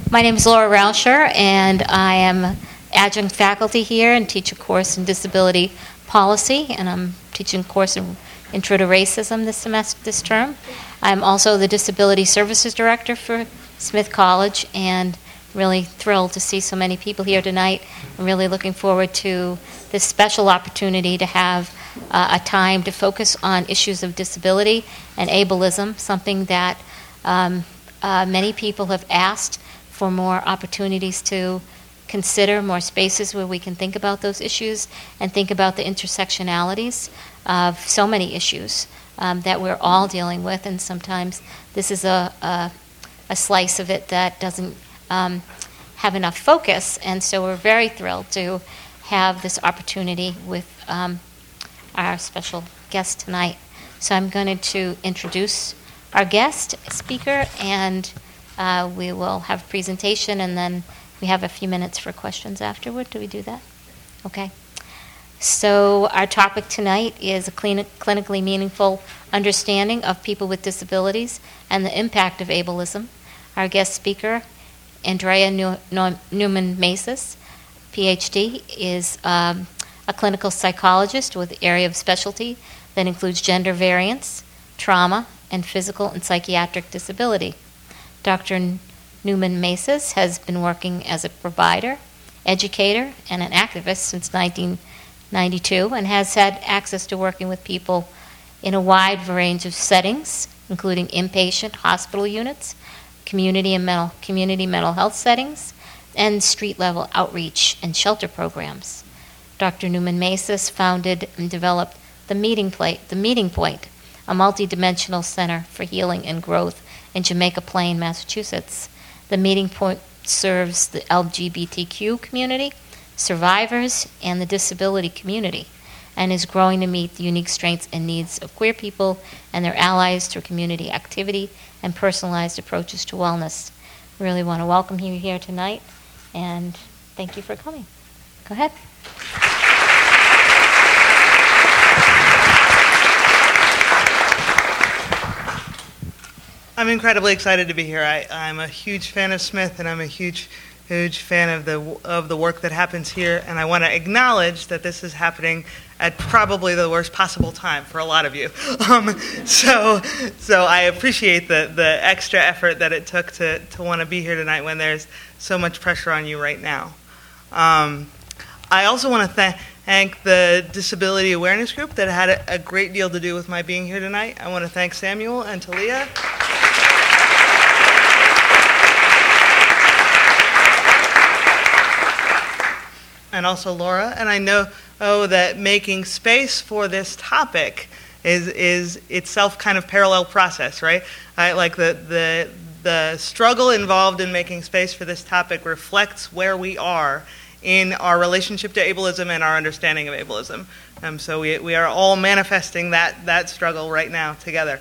My name is Laura Rauscher, and I am adjunct faculty here and teach a course in disability policy, and I'm teaching a course in Intro to Racism this term. I'm also the Disability Services Director for Smith College, and really thrilled to see so many people here tonight. I'm really looking forward to this special opportunity to have a time to focus on issues of disability and ableism, something that many people have asked for more opportunities to consider, more spaces where we can think about those issues and think about the intersectionalities of so many issues that we're all dealing with, and sometimes this is a slice of it that doesn't have enough focus, and so we're very thrilled to have this opportunity with our special guest tonight. So I'm going to introduce our guest speaker, and we will have a presentation, and then we have a few minutes for questions afterward. Do we do that? Okay. So our topic tonight is a clinically meaningful understanding of people with disabilities and the impact of ableism. Our guest speaker, Andrea Newman-Maces, PhD, is a clinical psychologist with an area of specialty that includes gender variance, trauma, and physical and psychiatric disability. Dr. Newman-Maces has been working as a provider, educator, and an activist since 1992 and has had access to working with people in a wide range of settings, including inpatient hospital units, community mental health settings, and street-level outreach and shelter programs. Dr. Newman-Maces founded and developed the Meeting Point, a multidimensional center for healing and growth in Jamaica Plain, Massachusetts. The Meeting Point serves the LGBTQ community, survivors, and the disability community, and is growing to meet the unique strengths and needs of queer people and their allies through community activity and personalized approaches to wellness. We really want to welcome you here tonight, and thank you for coming. Go ahead. I'm incredibly excited to be here. I'm a huge fan of Smith, and I'm a huge fan of the work that happens here. And I want to acknowledge that this is happening at probably the worst possible time for a lot of you. So I appreciate the extra effort that it took to want to be here tonight when there's so much pressure on you right now. I also want to thank the Disability Awareness Group that had a great deal to do with my being here tonight. I want to thank Samuel and Talia. And also Laura, and I know that making space for this topic is itself kind of parallel process, right? Like the struggle involved in making space for this topic reflects where we are in our relationship to ableism and our understanding of ableism. So we are all manifesting that struggle right now together.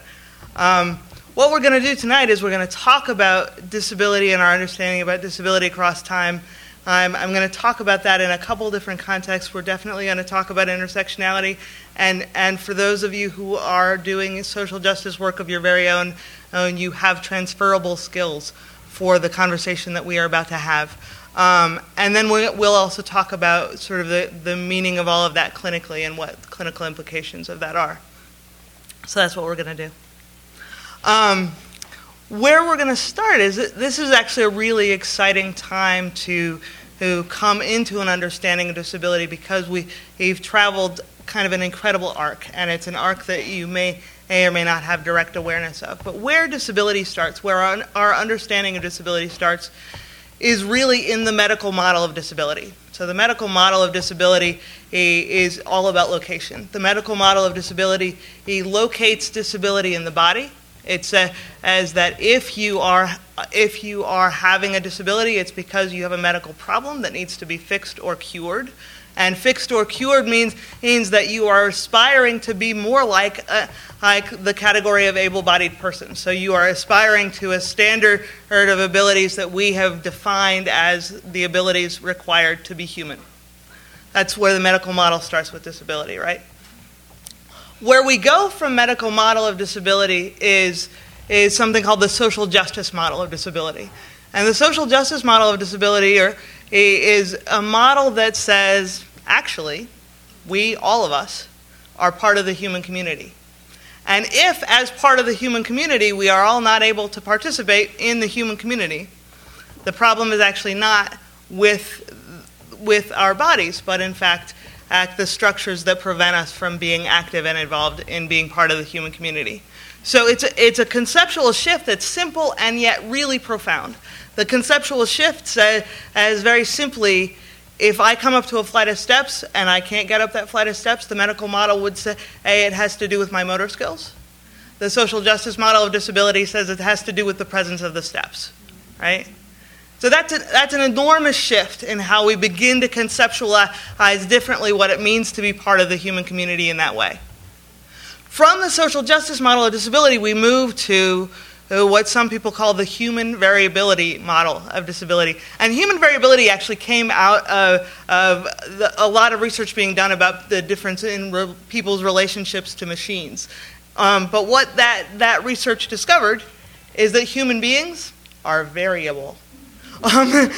What we're going to do tonight is we're going to talk about disability and our understanding about disability across time. I'm going to talk about that in a couple different contexts. We're definitely going to talk about intersectionality, and for those of you who are doing social justice work of your very own, you have transferable skills for the conversation that we are about to have. And then we'll also talk about sort of the meaning of all of that clinically and what clinical implications of that are. So that's what we're going to do. Where we're going to start is this is actually a really exciting time to come into an understanding of disability because we've traveled kind of an incredible arc, and it's an arc that you may or may not have direct awareness of. But where disability starts, where our understanding of disability starts, is really in the medical model of disability. So the medical model of disability is all about location. The medical model of disability locates disability in the body. It says that if you are having a disability, it's because you have a medical problem that needs to be fixed or cured. And fixed or cured means that you are aspiring to be more like the category of able-bodied person. So you are aspiring to a standard of abilities that we have defined as the abilities required to be human. That's where the medical model starts with disability, right? Where we go from medical model of disability is something called the social justice model of disability. And the social justice model of disability is a model that says, actually, we, all of us, are part of the human community. And if, as part of the human community, we are all not able to participate in the human community, the problem is actually not with our bodies, but in fact at the structures that prevent us from being active and involved in being part of the human community. So it's a conceptual shift that's simple and yet really profound. The conceptual shift says, as very simply, if I come up to a flight of steps and I can't get up that flight of steps, the medical model would say, hey, it has to do with my motor skills. The social justice model of disability says it has to do with the presence of the steps, right? So that's an enormous shift in how we begin to conceptualize differently what it means to be part of the human community in that way. From the social justice model of disability, we move to what some people call the human variability model of disability. And human variability actually came out of a lot of research being done about the difference in people's relationships to machines. But what that research discovered is that human beings are variable. And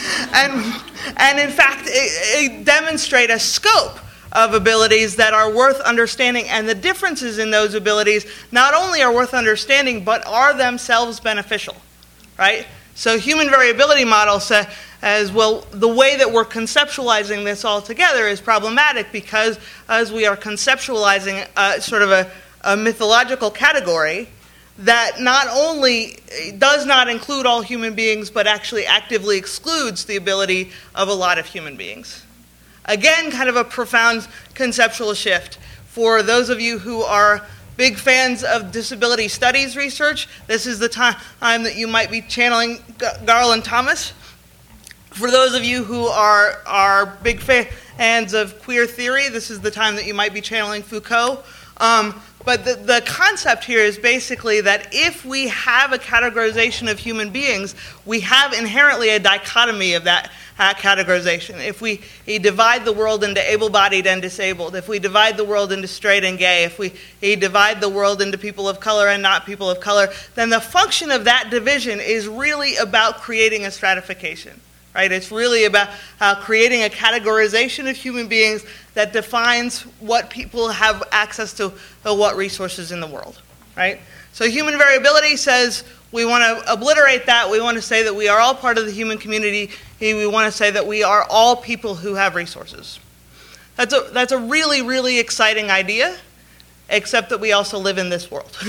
in fact, it demonstrate a scope of abilities that are worth understanding, and the differences in those abilities not only are worth understanding, but are themselves beneficial, right? So human variability model says, well, the way that we're conceptualizing this all together is problematic because as we are conceptualizing sort of a mythological category that not only does not include all human beings, but actually actively excludes the ability of a lot of human beings. Again, kind of a profound conceptual shift. For those of you who are big fans of disability studies research, this is the time that you might be channeling Garland Thomas. For those of you who are big fans of queer theory, this is the time that you might be channeling Foucault. But the concept here is basically that if we have a categorization of human beings, we have inherently a dichotomy of that categorization. If we divide the world into able-bodied and disabled, if we divide the world into straight and gay, if we divide the world into people of color and not people of color, then the function of that division is really about creating a stratification. Right? It's really about creating a categorization of human beings that defines what people have access to, what resources in the world. Right? So human variability says we want to obliterate that. We want to say that we are all part of the human community. We want to say that we are all people who have resources. That's a really, really exciting idea, except that we also live in this world.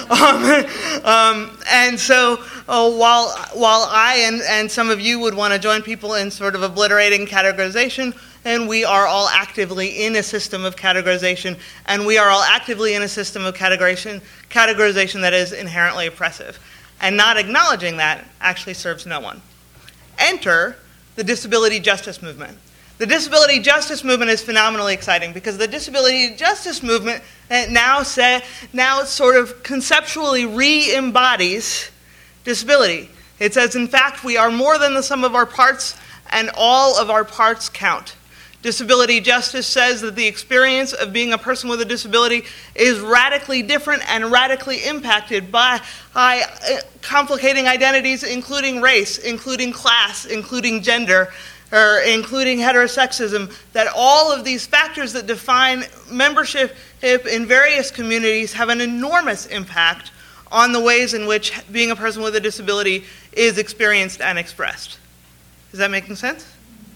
And so while I and some of you would want to join people in sort of obliterating categorization, and we are all actively in a system of categorization, and we are all actively in a system of categorization that is inherently oppressive. And not acknowledging that actually serves no one. Enter the disability justice movement. The disability justice movement is phenomenally exciting because the disability justice movement now sort of conceptually re-embodies disability. It says, in fact, we are more than the sum of our parts, and all of our parts count. Disability justice says that the experience of being a person with a disability is radically different and radically impacted by complicating identities, including race, including class, including gender, or including heterosexism, that all of these factors that define membership in various communities have an enormous impact on the ways in which being a person with a disability is experienced and expressed. Is that making sense?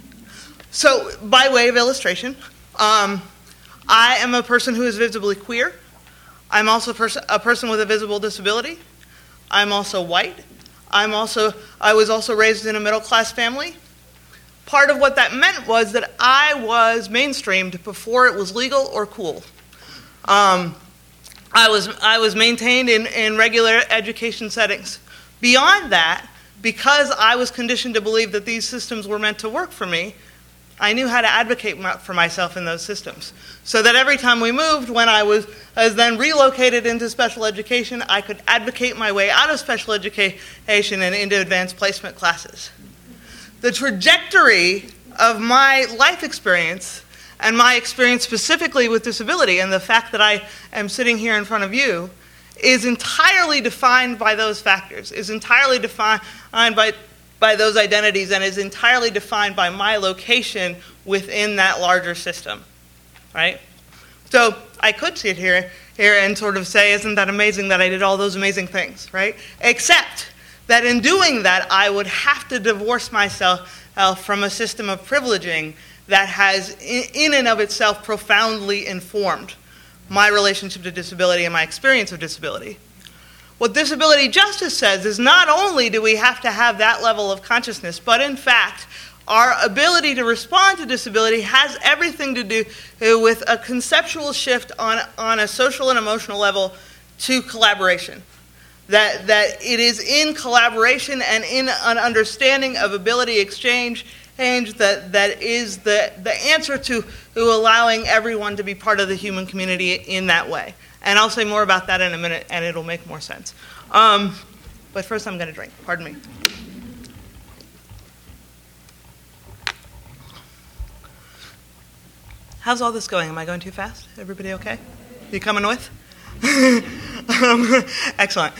So, by way of illustration, I am a person who is visibly queer. I'm also a person with a visible disability. I'm also white. I was also raised in a middle-class family. Part of what that meant was that I was mainstreamed before it was legal or cool. I was maintained in regular education settings. Beyond that, because I was conditioned to believe that these systems were meant to work for me, I knew how to advocate for myself in those systems. So that every time we moved, when I was then relocated into special education, I could advocate my way out of special education and into advanced placement classes. The trajectory of my life experience and my experience specifically with disability and the fact that I am sitting here in front of you is entirely defined by those factors, is entirely defined by by those identities and is entirely defined by my location within that larger system, right? So I could sit here and sort of say, isn't that amazing that I did all those amazing things, right? Except that in doing that, I would have to divorce myself from a system of privileging that has, in and of itself, profoundly informed my relationship to disability and my experience of disability. What disability justice says is not only do we have to have that level of consciousness, but in fact, our ability to respond to disability has everything to do with a conceptual shift on a social and emotional level to collaboration. That it is in collaboration and in an understanding of ability exchange that is the answer to allowing everyone to be part of the human community in that way. And I'll say more about that in a minute, and it'll make more sense. But first I'm going to drink. Pardon me. How's all this going? Am I going too fast? Everybody okay? You coming with? Excellent.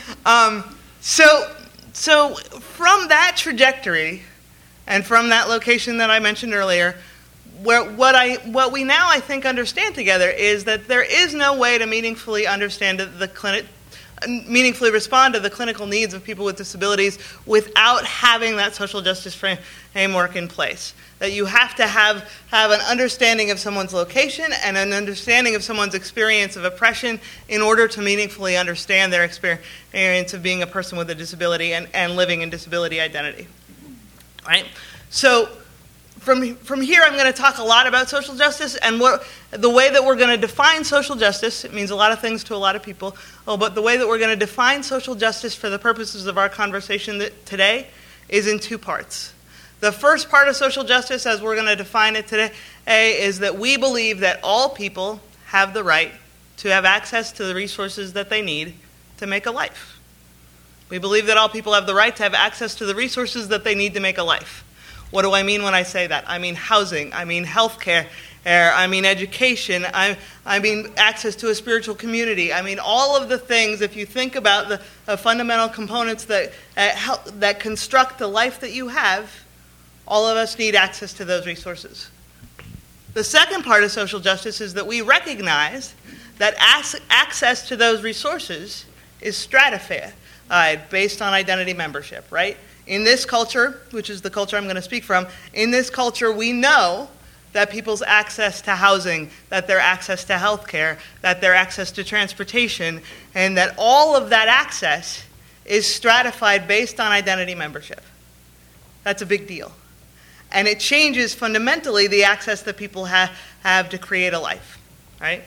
So from that trajectory and from that location that I mentioned earlier, what we now I think understand together is that there is no way to meaningfully meaningfully respond to the clinical needs of people with disabilities without having that social justice framework in place. That you have to have an understanding of someone's location and an understanding of someone's experience of oppression in order to meaningfully understand their experience of being a person with a disability and living in disability identity. Right? So from here I'm going to talk a lot about social justice and the way that we're going to define social justice. It means a lot of things to a lot of people, but the way that we're going to define social justice for the purposes of our conversation today is in two parts. The first part of social justice, as we're going to define it today, is that we believe that all people have the right to have access to the resources that they need to make a life. We believe that all people have the right to have access to the resources that they need to make a life. What do I mean when I say that? I mean housing, I mean healthcare, I mean education, I mean access to a spiritual community. I mean all of the things, if you think about the fundamental components that construct the life that you have, all of us need access to those resources. The second part of social justice is that we recognize that access to those resources is stratified based on identity membership, right? In this culture, which is the culture I'm going to speak from, in this culture we know that people's access to housing, that their access to healthcare, that their access to transportation, and that all of that access is stratified based on identity membership. That's a big deal. And it changes fundamentally the access that people have to create a life, right?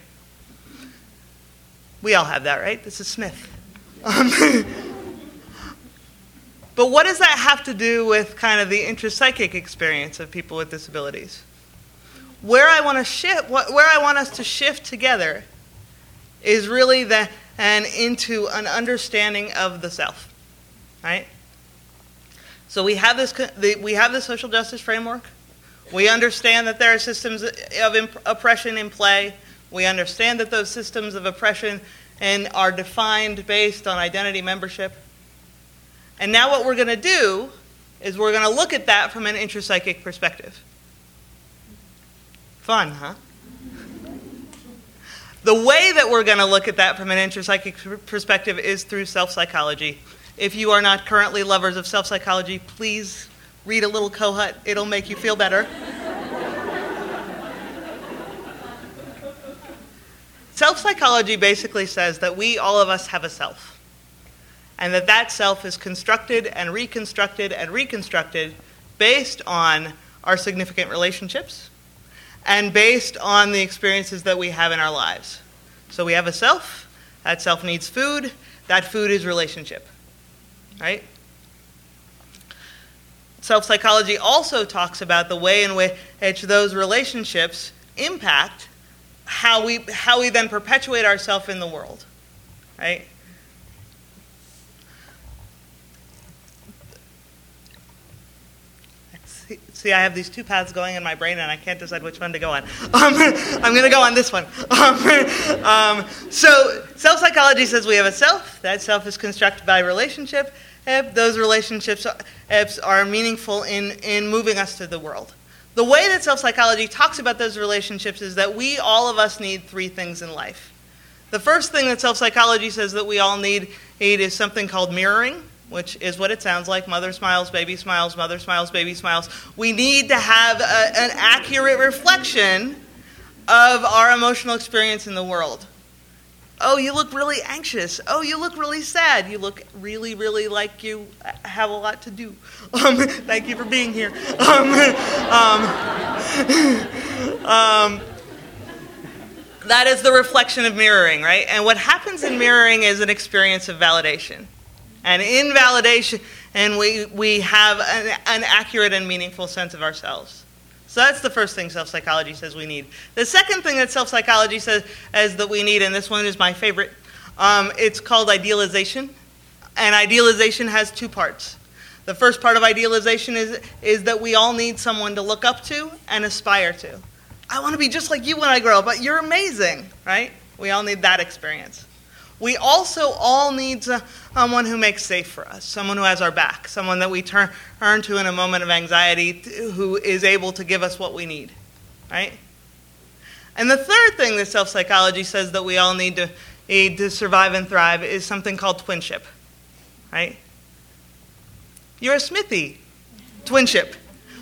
We all have that, right? This is Smith. But what does that have to do with kind of the intrapsychic experience of people with disabilities? Where I want us to shift together is really into an understanding of the self, right? So we have this social justice framework. We understand that there are systems of oppression in play. We understand that those systems of oppression are defined based on identity membership. And now what we're going to do is we're going to look at that from an intrapsychic perspective. Fun, huh? The way that we're going to look at that from an intrapsychic perspective is through self-psychology. If you are not currently lovers of self-psychology, please read a little Kohut. It'll make you feel better. Self-psychology basically says that all of us have a self. And that self is constructed and reconstructed based on our significant relationships and based on the experiences that we have in our lives. So we have a self. That self needs food. That food is relationship. Right? Self-psychology also talks about the way in which those relationships impact how we then perpetuate ourselves in the world. Right? See, I have these two paths going in my brain, and I can't decide which one to go on. I'm going to go on this one. So self-psychology says we have a self. That self is constructed by relationship. if those relationships are meaningful in moving us through the world. The way that self-psychology talks about those relationships is that all of us need three things in life. The first thing that self-psychology says that we all need is something called mirroring, which is what it sounds like. Mother smiles, baby smiles, mother smiles, baby smiles. We need to have an accurate reflection of our emotional experience in the world. Oh, you look really anxious. Oh, you look really sad. You look really, really like you have a lot to do. Thank you for being here. That is the reflection of mirroring, right? And what happens in mirroring is an experience of validation. And in validation, we have an accurate and meaningful sense of ourselves. So that's the first thing self-psychology says we need. The second thing that self-psychology says that we need, and this one is my favorite, it's called idealization. And idealization has two parts. The first part of idealization is that we all need someone to look up to and aspire to. I want to be just like you when I grow up, but you're amazing, right? We all need that experience. We also all need someone who makes safe for us, someone who has our back, someone that we turn to in a moment of anxiety, who is able to give us what we need, right? And the third thing that self-psychology says that we all need to survive and thrive is something called twinship, right? You're a Smithy. Twinship.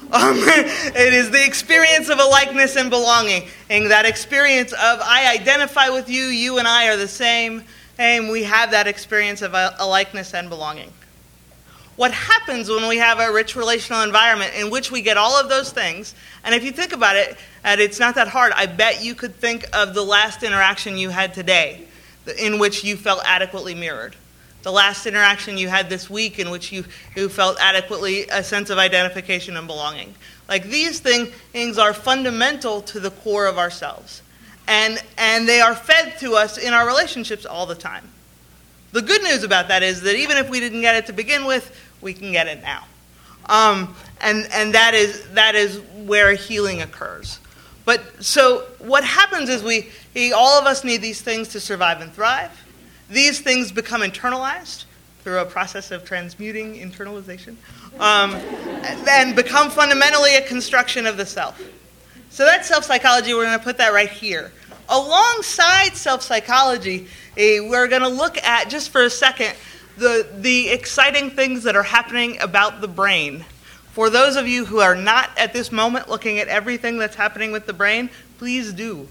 It is the experience of a likeness and belonging. And that experience of I identify with you, you and I are the same, and we have that experience of a likeness and belonging. What happens when we have a rich relational environment in which we get all of those things, and if you think about it, and it's not that hard, I bet you could think of the last interaction you had today in which you felt adequately mirrored. The last interaction you had this week in which you felt adequately a sense of identification and belonging. Like these things are fundamental to the core of ourselves. And they are fed to us in our relationships all the time. The good news about that is that even if we didn't get it to begin with, we can get it now. And that is where healing occurs. But so what happens is all of us need these things to survive and thrive. These things become internalized through a process of transmuting internalization, and become fundamentally a construction of the self. So that's self-psychology. We're going to put that right here. Alongside self-psychology, we're going to look at, just for a second, the exciting things that are happening about the brain. For those of you who are not at this moment looking at everything that's happening with the brain, please do.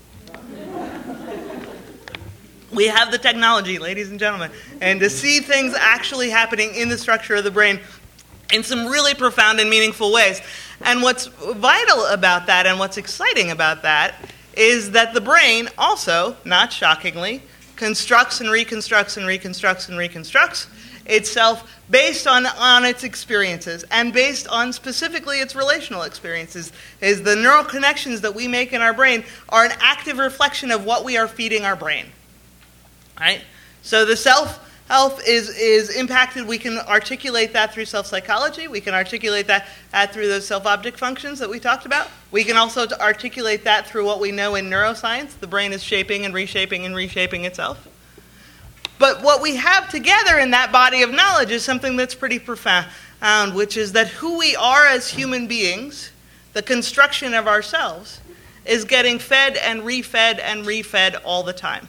We have the technology, ladies and gentlemen, and to see things actually happening in the structure of the brain in some really profound and meaningful ways. And what's vital about that and what's exciting about that is that the brain also, not shockingly, constructs and reconstructs and reconstructs and reconstructs itself based on its experiences and based on specifically its relational experiences. Is the neural connections that we make in our brain are an active reflection of what we are feeding our brain. Right? So the self-health is impacted. We can articulate that through self-psychology. We can articulate that through those self-object functions that we talked about. We can also articulate that through what we know in neuroscience. The brain is shaping and reshaping itself. But what we have together in that body of knowledge is something that's pretty profound, which is that who we are as human beings, the construction of ourselves, is getting fed and refed all the time.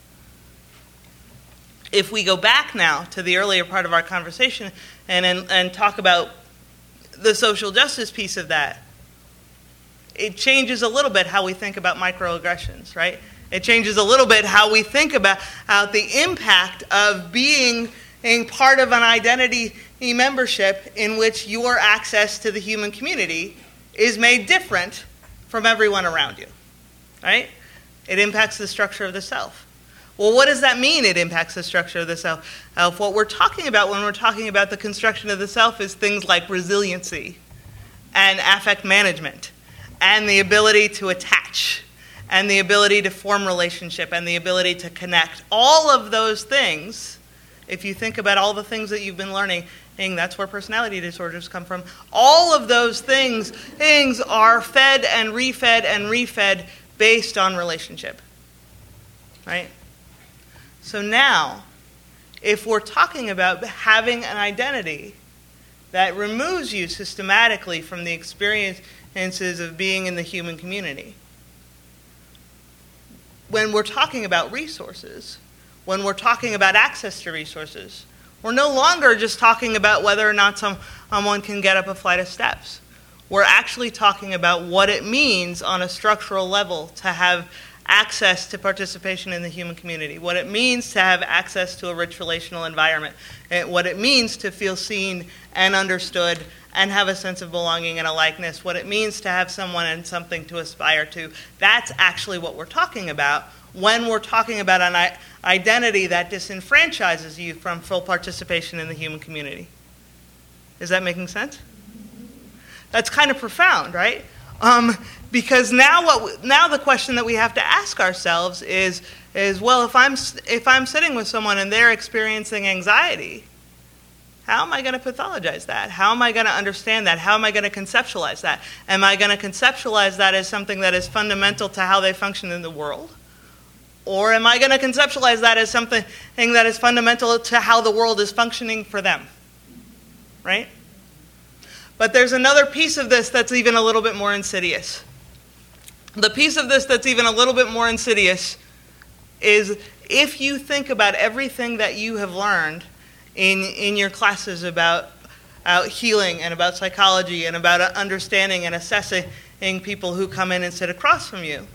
If we go back now to the earlier part of our conversation and talk about the social justice piece of that, it changes a little bit how we think about microaggressions, right? It changes a little bit how we think about the impact of being part of an identity membership in which your access to the human community is made different from everyone around you, right? It impacts the structure of the self. Well, what does that mean, it impacts the structure of the self? What we're talking about when we're talking about the construction of the self is things like resiliency and affect management and the ability to attach and the ability to form relationship and the ability to connect. All of those things, if you think about all the things that you've been learning, that's where personality disorders come from. All of those things are fed and refed based on relationship, right? So now, if we're talking about having an identity that removes you systematically from the experiences of being in the human community. When we're talking about resources, when we're talking about access to resources, we're no longer just talking about whether or not someone can get up a flight of steps. We're actually talking about what it means on a structural level to have access to participation in the human community, what it means to have access to a rich relational environment, and what it means to feel seen and understood and have a sense of belonging and a likeness, what it means to have someone and something to aspire to. That's actually what we're talking about when we're talking about an identity that disenfranchises you from full participation in the human community. Is that making sense? That's kind of profound, right? Because now the question that we have to ask ourselves is well, if I'm sitting with someone and they're experiencing anxiety, how am I going to pathologize that? How am I going to understand that? How am I going to conceptualize that? Am I going to conceptualize that as something that is fundamental to how they function in the world? Or am I going to conceptualize that as something that is fundamental to how the world is functioning for them? Right? But there's another piece of this that's even a little bit more insidious. The piece of this that's even a little bit more insidious is if you think about everything that you have learned in your classes about healing and about psychology and about understanding and assessing people who come in and sit across from you,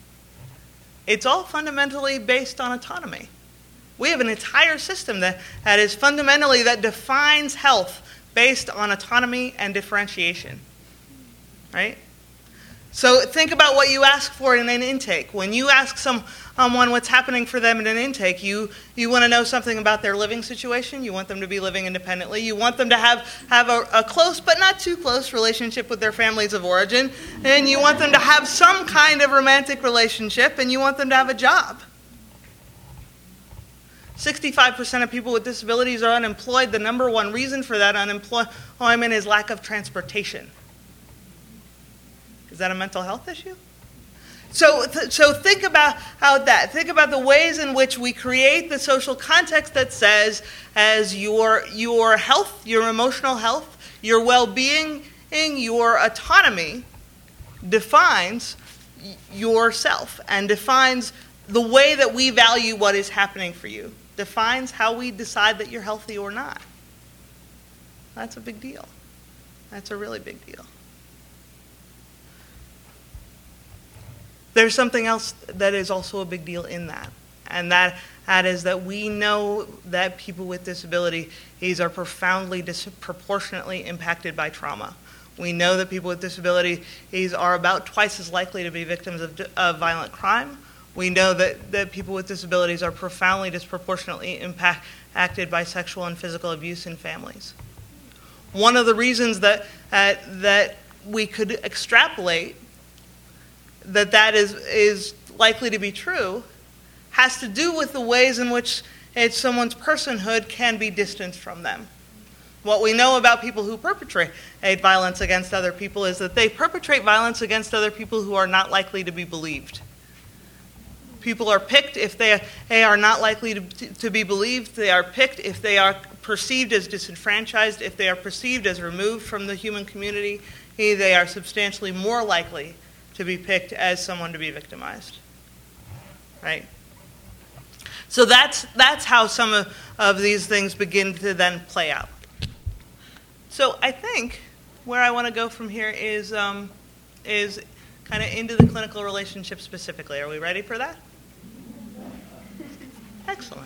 it's all fundamentally based on autonomy. We have an entire system that is fundamentally, that defines health based on autonomy and differentiation, right? So think about what you ask for in an intake. When you ask someone what's happening for them in an intake, you want to know something about their living situation. You want them to be living independently. You want them to have a close but not too close relationship with their families of origin. And you want them to have some kind of romantic relationship, and you want them to have a job. 65% of people with disabilities are unemployed. The number one reason for that unemployment is lack of transportation. Is that a mental health issue? So think about that. Think about the ways in which we create the social context that says, as your health, your emotional health, your well-being, your autonomy defines yourself and defines the way that we value what is happening for you, defines how we decide that you're healthy or not. That's a big deal. That's a really big deal. There's something else that is also a big deal in that, and that is that we know that people with disabilities are profoundly disproportionately impacted by trauma. We know that people with disabilities are about twice as likely to be victims of violent crime. We know that people with disabilities are profoundly disproportionately impacted by sexual and physical abuse in families. One of the reasons that we could extrapolate that is likely to be true has to do with the ways in which someone's personhood can be distanced from them. What we know about people who perpetrate violence against other people is that they perpetrate violence against other people who are not likely to be believed. People are picked if they are not likely to be believed. They are picked if they are perceived as disenfranchised, if they are perceived as removed from the human community. They are substantially more likely to be picked as someone to be victimized, right? So that's how some of these things begin to then play out. So I think where I want to go from here is kind of into the clinical relationship specifically. Are we ready for that? Excellent.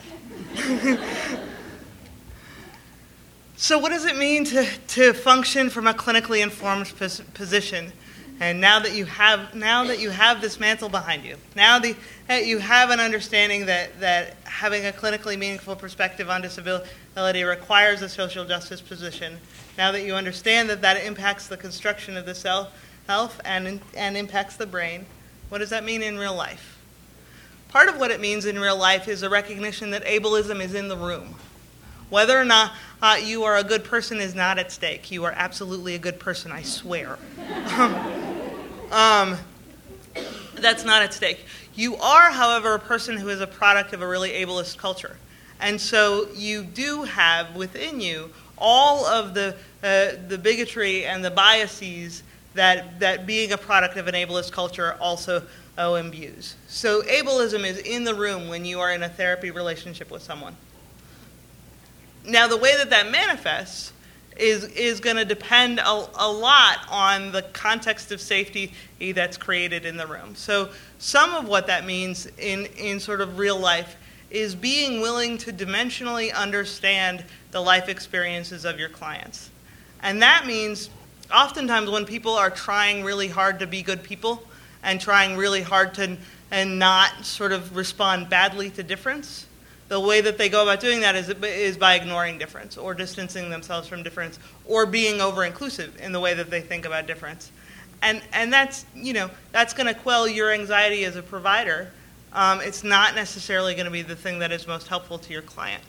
So what does it mean to function from a clinically informed position? And now that you have this mantle behind you, now that you have an understanding that having a clinically meaningful perspective on disability requires a social justice position, now that you understand that impacts the construction of the self and impacts the brain, what does that mean in real life? Part of what it means in real life is a recognition that ableism is in the room. Whether or not you are a good person is not at stake. You are absolutely a good person, I swear. That's not at stake. You are, however, a person who is a product of a really ableist culture. And so you do have within you all of the bigotry and the biases that being a product of an ableist culture also imbues. So ableism is in the room when you are in a therapy relationship with someone. Now, the way that manifests is going to depend a lot on the context of safety that's created in the room. So some of what that means in sort of real life is being willing to dimensionally understand the life experiences of your clients. And that means oftentimes when people are trying really hard to be good people and trying really hard to and not sort of respond badly to difference, the way that they go about doing that is by ignoring difference or distancing themselves from difference or being over-inclusive in the way that they think about difference. And that's, that's going to quell your anxiety as a provider. It's not necessarily going to be the thing that is most helpful to your client.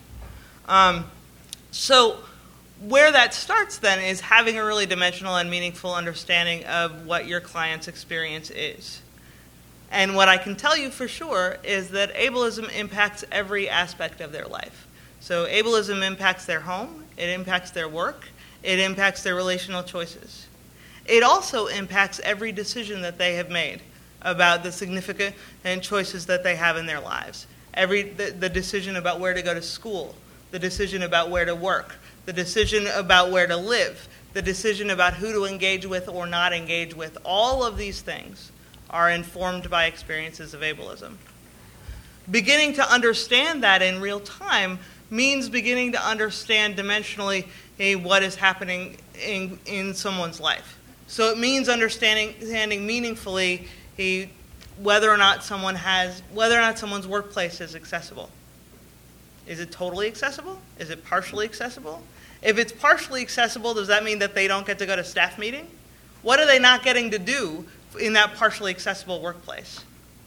So where that starts then is having a really dimensional and meaningful understanding of what your client's experience is. And what I can tell you for sure is that ableism impacts every aspect of their life. So ableism impacts their home, it impacts their work, it impacts their relational choices. It also impacts every decision that they have made about the significant choices that they have in their lives. The decision about where to go to school, the decision about where to work, the decision about where to live, the decision about who to engage with or not engage with, all of these things are informed by experiences of ableism. Beginning to understand that in real time means beginning to understand dimensionally what is happening in someone's life. So it means understanding meaningfully whether or not someone's workplace is accessible. Is it totally accessible? Is it partially accessible? If it's partially accessible, does that mean that they don't get to go to staff meeting? What are they not getting to do in that partially accessible workplace?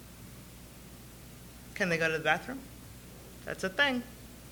Can they go to the bathroom? That's a thing.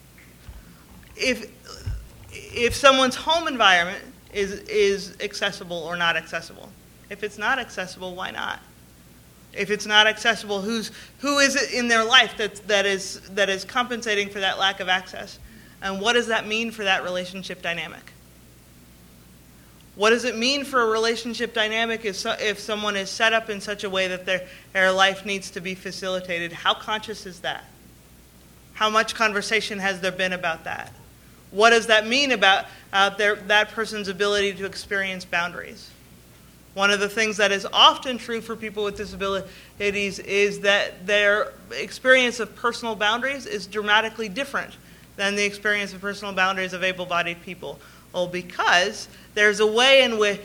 If someone's home environment is accessible or not accessible. If it's not accessible, why not? If it's not accessible, who is it in their life that is compensating for that lack of access? And what does that mean for that relationship dynamic? What does it mean for a relationship dynamic if someone is set up in such a way that their life needs to be facilitated? How conscious is that? How much conversation has there been about that? What does that mean about that person's ability to experience boundaries? One of the things that is often true for people with disabilities is that their experience of personal boundaries is dramatically different than the experience of personal boundaries of able-bodied people. Well, because there's a way in which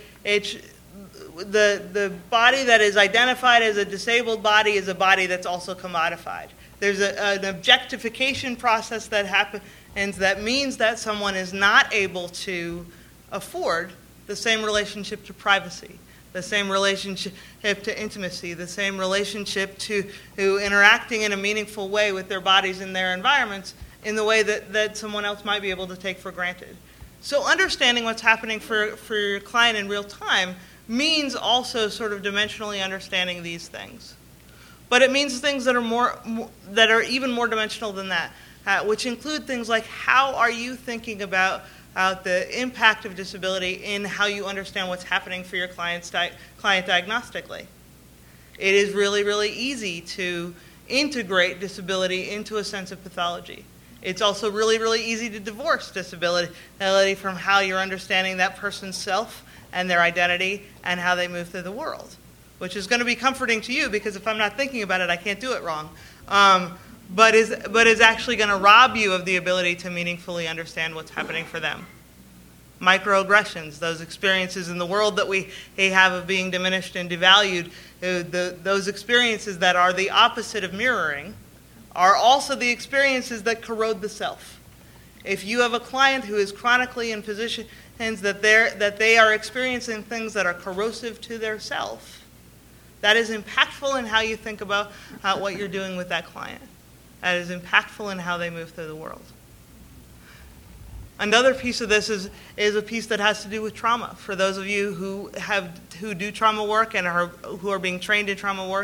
the body that is identified as a disabled body is a body that's also commodified. There's an objectification process that happens that means that someone is not able to afford the same relationship to privacy, the same relationship to intimacy, the same relationship to interacting in a meaningful way with their bodies and their environments in the way that someone else might be able to take for granted. So understanding what's happening for your client in real time means also sort of dimensionally understanding these things. But it means things that are even more dimensional than that, which include things like how are you thinking about the impact of disability in how you understand what's happening for your client diagnostically. It is really, really easy to integrate disability into a sense of pathology. It's also really, really easy to divorce disability from how you're understanding that person's self and their identity and how they move through the world, which is going to be comforting to you because if I'm not thinking about it, I can't do it wrong. But is actually going to rob you of the ability to meaningfully understand what's happening for them. Microaggressions, those experiences in the world that we have of being diminished and devalued, those experiences that are the opposite of mirroring, are also the experiences that corrode the self. If you have a client who is chronically in positions that they are experiencing things that are corrosive to their self, that is impactful in how you think about what you're doing with that client. That is impactful in how they move through the world. Another piece of this is a piece that has to do with trauma. For those of you who do trauma work and who are being trained in trauma work,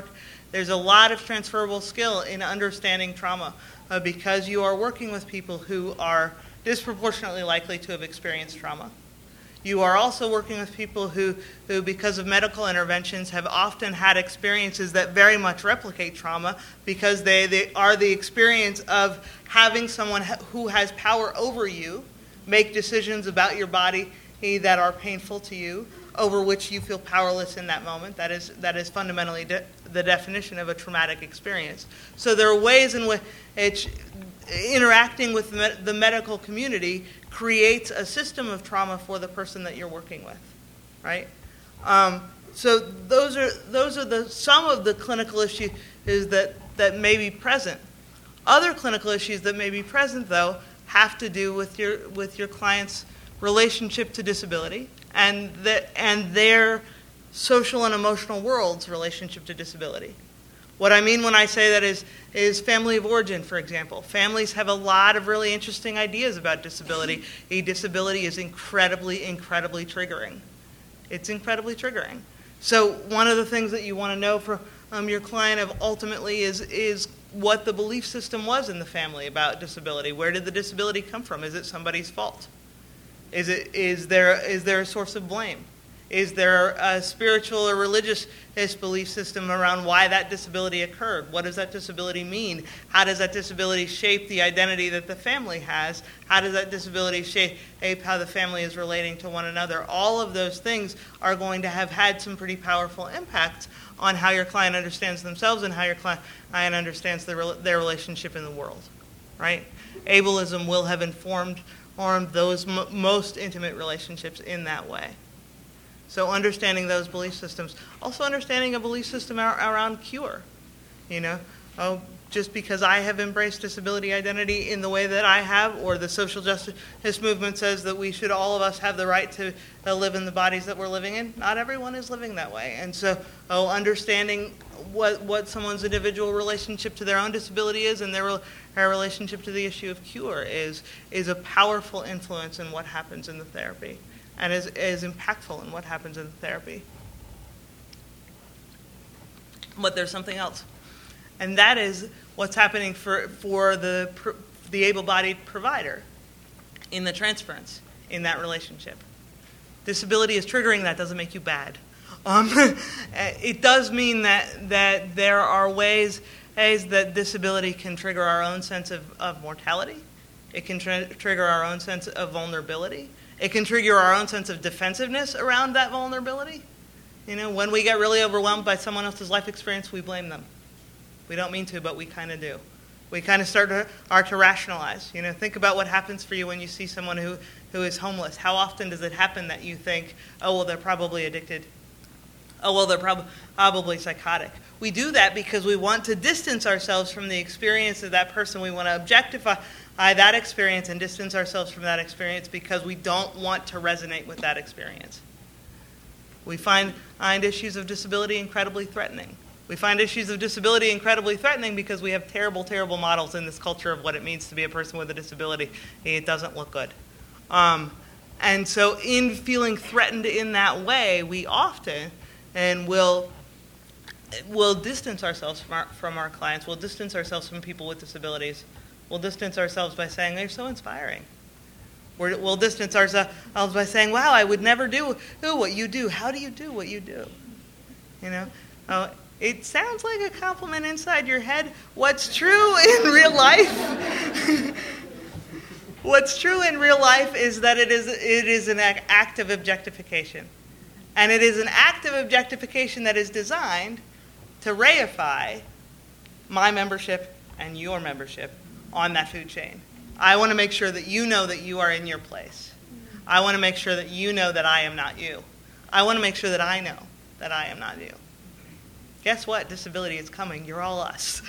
There's a lot of transferable skill in understanding trauma because you are working with people who are disproportionately likely to have experienced trauma. You are also working with people who, because of medical interventions, have often had experiences that very much replicate trauma because they are the experience of having someone who has power over you make decisions about your body that are painful to you, over which you feel powerless in that moment. That is fundamentally the definition of a traumatic experience. So there are ways in which interacting with the medical community creates a system of trauma for the person that you're working with, right? So those are some of the clinical issues that may be present. Other clinical issues that may be present, though, have to do with your client's relationship to disability and their social and emotional world's relationship to disability. What I mean when I say that is family of origin, for example. Families have a lot of really interesting ideas about disability. A disability is incredibly, incredibly triggering. It's incredibly triggering. So one of the things that you want to know from your client ultimately is what the belief system was in the family about disability. Where did the disability come from? Is it somebody's fault? Is there a source of blame? Is there a spiritual or religious belief system around why that disability occurred? What does that disability mean? How does that disability shape the identity that the family has? How does that disability shape how the family is relating to one another? All of those things are going to have had some pretty powerful impacts on how your client understands themselves and how your client understands their relationship in the world, right? Ableism will have informed those most intimate relationships in that way. So understanding those belief systems. Also understanding a belief system around cure. Just because I have embraced disability identity in the way that I have, or the social justice movement says that we should, all of us, have the right to live in the bodies that we're living in. Not everyone is living that way. And so understanding what someone's individual relationship to their own disability is and their relationship to the issue of cure is a powerful influence in what happens in the therapy and is impactful in what happens in the therapy. But there's something else. And that is what's happening for the able-bodied provider in the transference in that relationship. Disability is triggering that doesn't make you bad. It does mean that there are ways that disability can trigger our own sense of mortality. It can trigger our own sense of vulnerability. It can trigger our own sense of defensive-ness around that vulnerability. When we get really overwhelmed by someone else's life experience, we blame them. We don't mean to, but we kind of do. We kind of start to rationalize. Think about what happens for you when you see someone who is homeless. How often does it happen that you think, oh, well, they're probably addicted? Oh, well, they're probably psychotic. We do that because we want to distance ourselves from the experience of that person. We want to objectify that experience and distance ourselves from that experience because we don't want to resonate with that experience. We find issues of disability incredibly threatening. We find issues of disability incredibly threatening because we have terrible, terrible models in this culture of what it means to be a person with a disability. It doesn't look good. And so in feeling threatened in that way, we often will distance ourselves from our clients. We'll distance ourselves from people with disabilities. We'll distance ourselves by saying, they're so inspiring. We'll distance ourselves by saying, wow, I would never do what you do. How do you do what you do? It sounds like a compliment inside your head. What's true in real life? What's true in real life is that it is an act of objectification. And it is an act of objectification that is designed to reify my membership and your membership on that food chain. I want to make sure that you know that you are in your place. I want to make sure that you know that I am not you. I want to make sure that I know that I am not you. Guess what? Disability is coming. You're all us.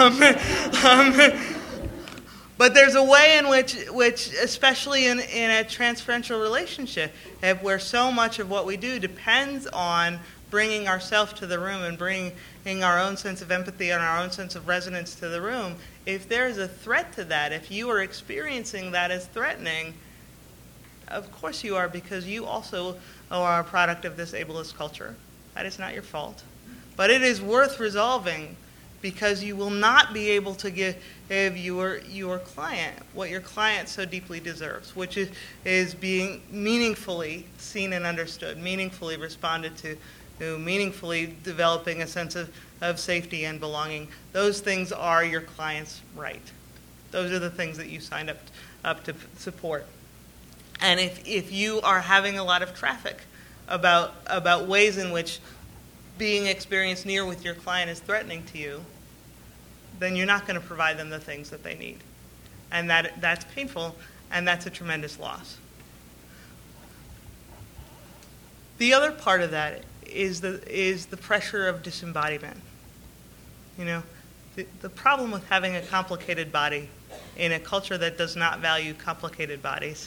But there's a way in which especially in a transferential relationship, where so much of what we do depends on bringing ourselves to the room and bringing our own sense of empathy and our own sense of resonance to the room, if there's a threat to that, if you are experiencing that as threatening, of course you are, because you also are a product of this ableist culture. That is not your fault. But it is worth resolving because you will not be able to give your client what your client so deeply deserves, which is being meaningfully seen and understood, meaningfully responded to, meaningfully developing a sense of safety and belonging. Those things are your client's right. Those are the things that you signed up to support. And if you are having a lot of traffic about ways in which being experienced near with your client is threatening to you, then you're not going to provide them the things that they need. And that's painful, and that's a tremendous loss. The other part of that is the pressure of disembodiment. The problem with having a complicated body in a culture that does not value complicated bodies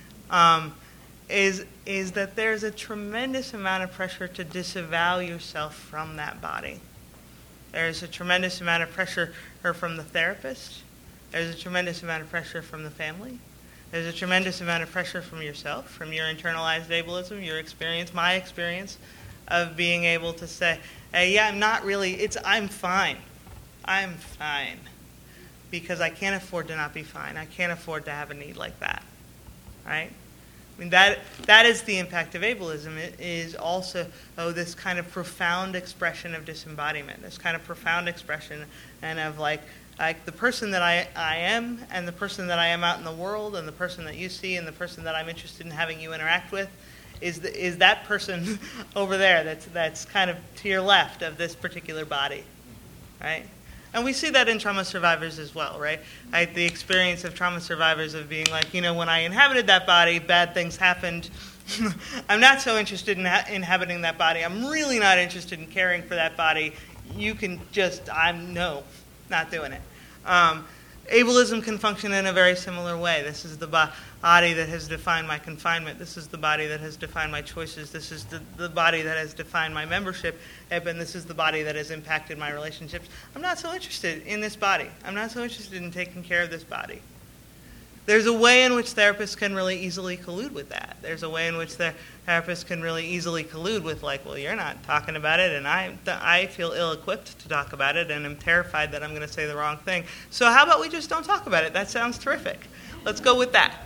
is that there's a tremendous amount of pressure to disavow yourself from that body. There's a tremendous amount of pressure from the therapist. There's a tremendous amount of pressure from the family. There's a tremendous amount of pressure from yourself, from your internalized ableism, your experience, my experience of being able to say, hey, yeah, I'm fine. I'm fine. Because I can't afford to not be fine. I can't afford to have a need like that. Right? I mean, that is the impact of ableism. It is also this kind of profound expression of disembodiment, this kind of profound expression and of like the person that I am and the person that I am out in the world and the person that you see and the person that I'm interested in having you interact with is that person over there that's kind of to your left of this particular body, right? And we see that in trauma survivors as well, right? The experience of trauma survivors of being like, when I inhabited that body, bad things happened. I'm not so interested in inhabiting that body. I'm really not interested in caring for that body. You can not doing it. Ableism can function in a very similar way. This is the body that has defined my confinement. This is the body that has defined my choices. This is the body that has defined my membership. And this is the body that has impacted my relationships. I'm not so interested in this body. I'm not so interested in taking care of this body. There's a way in which therapists can really easily collude with that. There's a way in which therapists can really easily collude with like, well, you're not talking about it, and I feel ill-equipped to talk about it, and I'm terrified that I'm going to say the wrong thing. So how about we just don't talk about it? That sounds terrific. Let's go with that.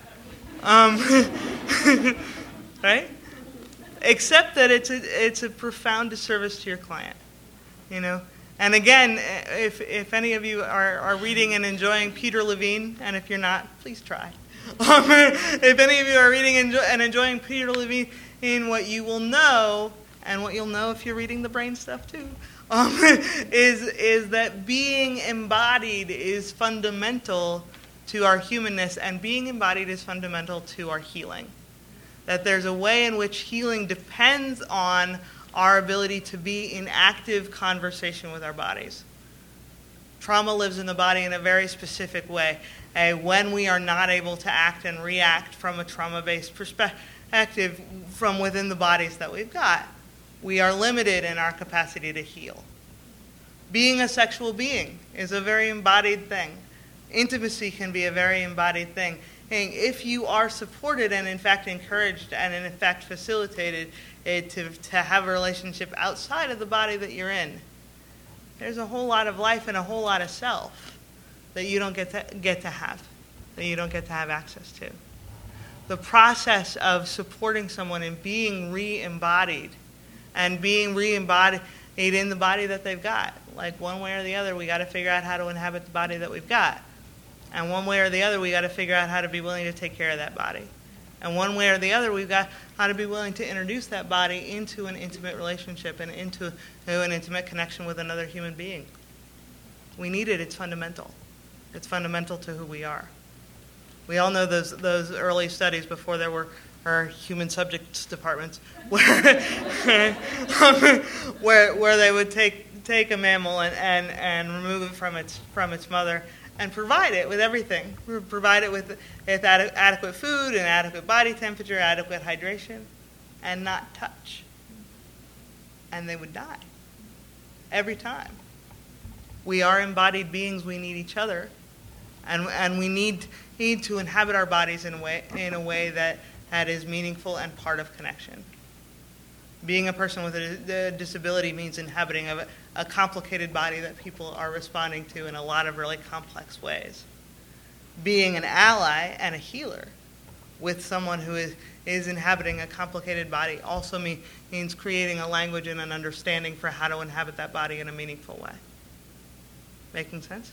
Right? Except that it's a profound disservice to your client, And again, if any of you are reading and enjoying Peter Levine, and if you're not, please try. If any of you are reading and enjoying Peter Levine, what you will know, and what you'll know if you're reading the brain stuff too, is that being embodied is fundamental to our humanness, and being embodied is fundamental to our healing. That there's a way in which healing depends on our ability to be in active conversation with our bodies. Trauma lives in the body in a very specific way. When we are not able to act and react from a trauma-based perspective from within the bodies that we've got, we are limited in our capacity to heal. Being a sexual being is a very embodied thing. Intimacy can be a very embodied thing. If you are supported and in fact encouraged and in fact facilitated to have a relationship outside of the body that you're in, there's a whole lot of life and a whole lot of self that you don't get to have, that you don't get to have access to. The process of supporting someone in being re-embodied and being re-embodied in the body that they've got, like one way or the other, we got to figure out how to inhabit the body that we've got. And one way or the other, we got to figure out how to be willing to take care of that body. And one way or the other, we've got how to be willing to introduce that body into an intimate relationship and into an intimate connection with another human being. We need it. It's fundamental. It's fundamental to who we are. We all know those early studies before there were our human subjects departments where they would take a mammal and remove it from its mother and provide it with everything. We would provide it with adequate food and adequate body temperature, adequate hydration, and not touch. And they would die. Every time. We are embodied beings. We need each other. And we need to inhabit our bodies in a way that is meaningful and part of connection. Being a person with a disability means inhabiting a complicated body that people are responding to in a lot of really complex ways. Being an ally and a healer with someone who is inhabiting a complicated body also means creating a language and an understanding for how to inhabit that body in a meaningful way. Making sense?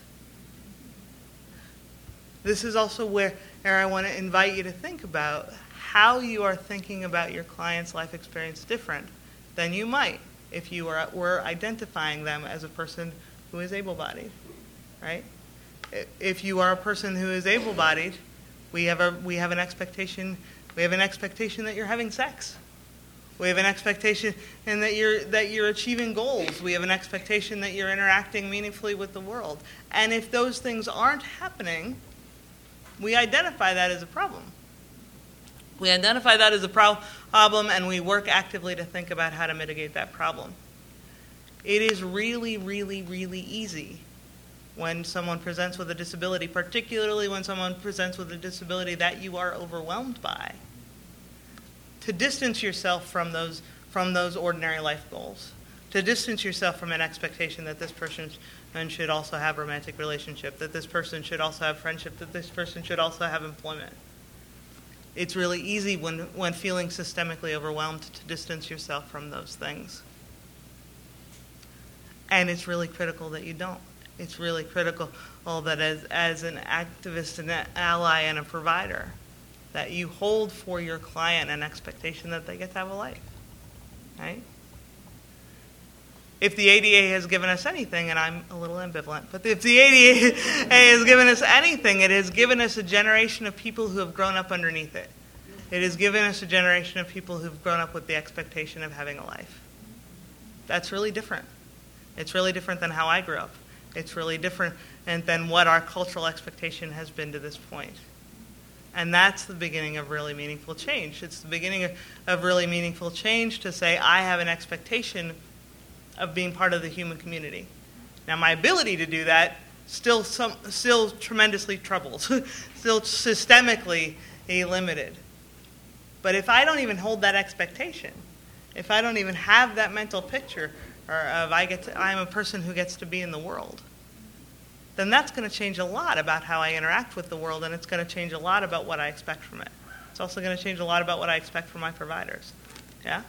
This is also where I want to invite you to think about how you are thinking about your client's life experience different than you might if you were identifying them as a person who is able-bodied, right? If you are a person who is able-bodied, we have an expectation that you're having sex. We have an expectation and that you're achieving goals. We have an expectation that you're interacting meaningfully with the world. And if those things aren't happening, we identify that as a problem. We identify that as a problem, and we work actively to think about how to mitigate that problem. It is really, really, really easy when someone presents with a disability, particularly when someone presents with a disability that you are overwhelmed by, to distance yourself from those ordinary life goals, to distance yourself from an expectation that this person should also have a romantic relationship, that this person should also have friendship, that this person should also have employment. It's really easy when feeling systemically overwhelmed to distance yourself from those things. And it's really critical that you don't. It's really critical that as an activist, an ally, and a provider, that you hold for your client an expectation that they get to have a life, right? If the ADA has given us anything, and I'm a little ambivalent, but if the ADA has given us anything, it has given us a generation of people who have grown up underneath it. It has given us a generation of people who've grown up with the expectation of having a life. That's really different. It's really different than how I grew up. It's really different than what our cultural expectation has been to this point. And that's the beginning of really meaningful change. It's the beginning of really meaningful change to say, I have an expectation of being part of the human community. Now, my ability to do that still tremendously troubled, still systemically limited. But if I don't even hold that expectation, if I don't even have that mental picture of I'm a person who gets to be in the world, then that's going to change a lot about how I interact with the world, and it's going to change a lot about what I expect from it. It's also going to change a lot about what I expect from my providers. Yeah?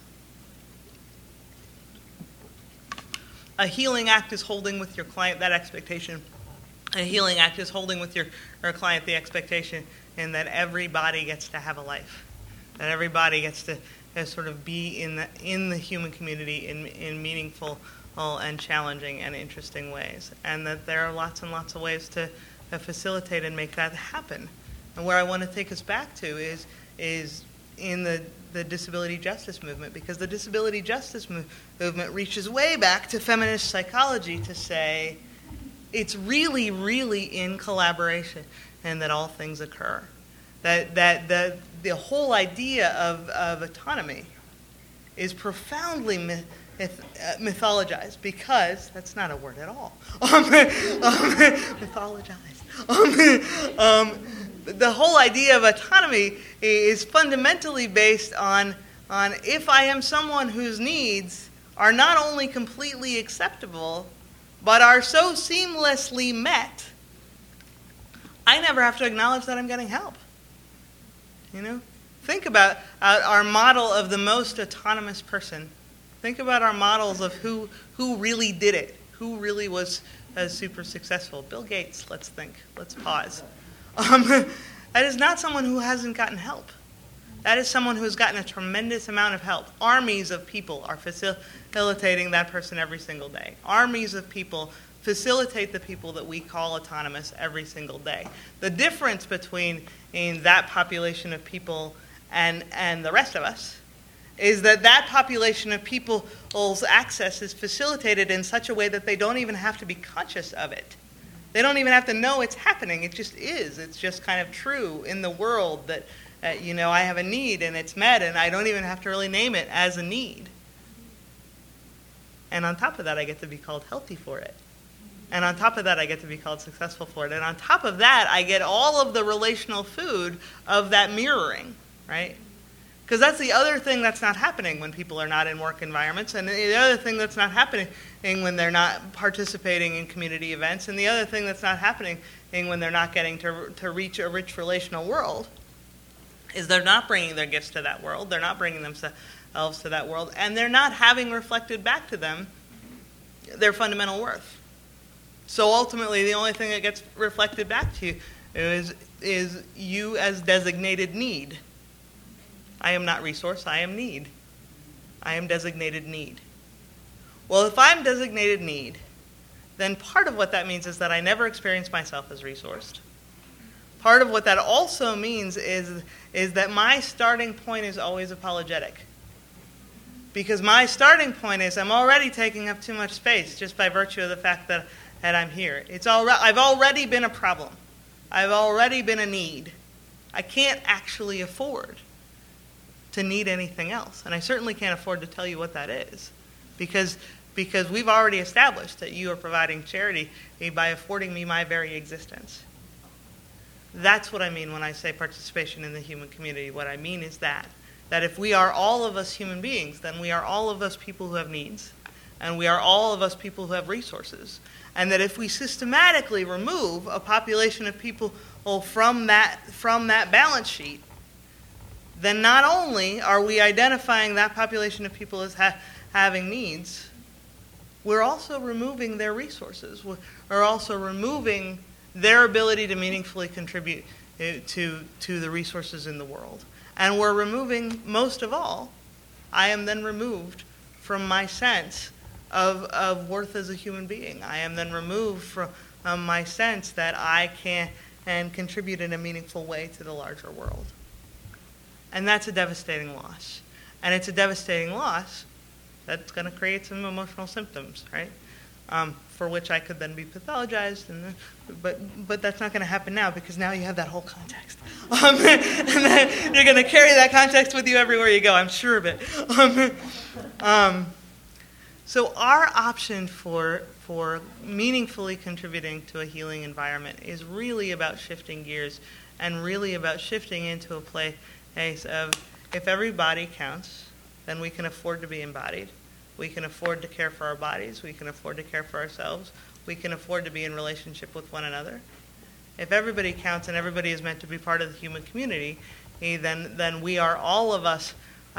A healing act is holding with your client that expectation. A healing act is holding with your client the expectation in that everybody gets to have a life, that everybody gets to sort of be in the human community in meaningful and challenging and interesting ways, and that there are lots and lots of ways to facilitate and make that happen. And where I want to take us back to is in the disability justice movement, because the disability justice movement reaches way back to feminist psychology to say it's really, really in collaboration and that all things occur. That the whole idea of autonomy is profoundly mythologized, because that's not a word at all. Mythologized. The whole idea of autonomy is fundamentally based on if I am someone whose needs are not only completely acceptable, but are so seamlessly met, I never have to acknowledge that I'm getting help. You know? Think about our model of the most autonomous person. Think about our models of who really did it, who really was super successful. Bill Gates, let's think. Let's pause. That is not someone who hasn't gotten help. That is someone who has gotten a tremendous amount of help. Armies of people are facilitating that person every single day. Armies of people facilitate the people that we call autonomous every single day. The difference between that population of people and the rest of us is that population of people's access is facilitated in such a way that they don't even have to be conscious of it. They don't even have to know it's happening. It just is. It's just kind of true in the world that, I have a need and it's met, and I don't even have to really name it as a need. And on top of that, I get to be called healthy for it. And on top of that, I get to be called successful for it. And on top of that, I get all of the relational food of that mirroring, right? Because that's the other thing that's not happening when people are not in work environments, and the other thing that's not happening when they're not participating in community events, and the other thing that's not happening when they're not getting to reach a rich relational world is they're not bringing their gifts to that world, they're not bringing themselves to that world, and they're not having reflected back to them their fundamental worth. So ultimately, the only thing that gets reflected back to you is you as designated need. I am not resource, I am need. I am designated need. Well, if I'm designated need, then part of what that means is that I never experience myself as resourced. Part of what that also means is that my starting point is always apologetic. Because my starting point is I'm already taking up too much space just by virtue of the fact that I'm here. I've already been a problem. I've already been a need. I can't actually afford to need anything else. And I certainly can't afford to tell you what that is. Because we've already established that you are providing charity by affording me my very existence. That's what I mean when I say participation in the human community. What I mean is that if we are all of us human beings, then we are all of us people who have needs, and we are all of us people who have resources. And that if we systematically remove a population of people from that balance sheet, then not only are we identifying that population of people as having needs, we're also removing their resources. We're also removing their ability to meaningfully contribute to the resources in the world. And we're removing, most of all, I am then removed from my sense of worth as a human being. I am then removed from my sense that I can contribute in a meaningful way to the larger world. And that's a devastating loss. And it's a devastating loss that's going to create some emotional symptoms, right? For which I could then be pathologized, but that's not going to happen now because now you have that whole context. And then you're going to carry that context with you everywhere you go, I'm sure of it. So our option for meaningfully contributing to a healing environment is really about shifting gears and really about shifting into a place of if everybody counts, then we can afford to be embodied. We can afford to care for our bodies. We can afford to care for ourselves. We can afford to be in relationship with one another. If everybody counts and everybody is meant to be part of the human community, then we are all of us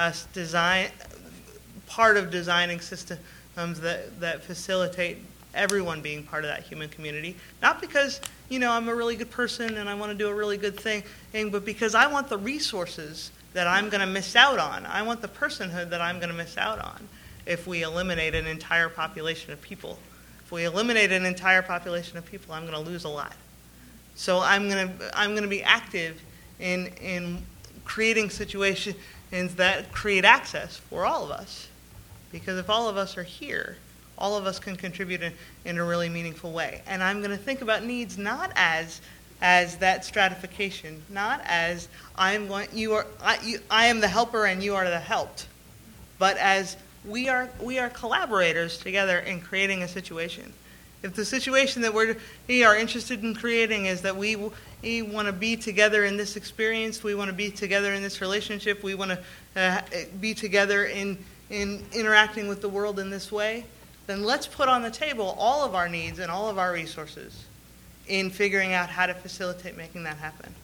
part of designing systems that facilitate everyone being part of that human community. Not because, I'm a really good person and I want to do a really good thing, but because I want the resources that I'm going to miss out on. I want the personhood that I'm going to miss out on if we eliminate an entire population of people. If we eliminate an entire population of people, I'm going to lose a lot. So I'm going to be active in creating situations that create access for all of us. Because if all of us are here, all of us can contribute in a really meaningful way. And I'm going to think about needs not as that stratification, not as I am the helper and you are the helped, but as we are collaborators together in creating a situation. If the situation that we are interested in creating is that we want to be together in this experience, we want to be together in this relationship, we want to be together in interacting with the world in this way, then let's put on the table all of our needs and all of our resources in figuring out how to facilitate making that happen.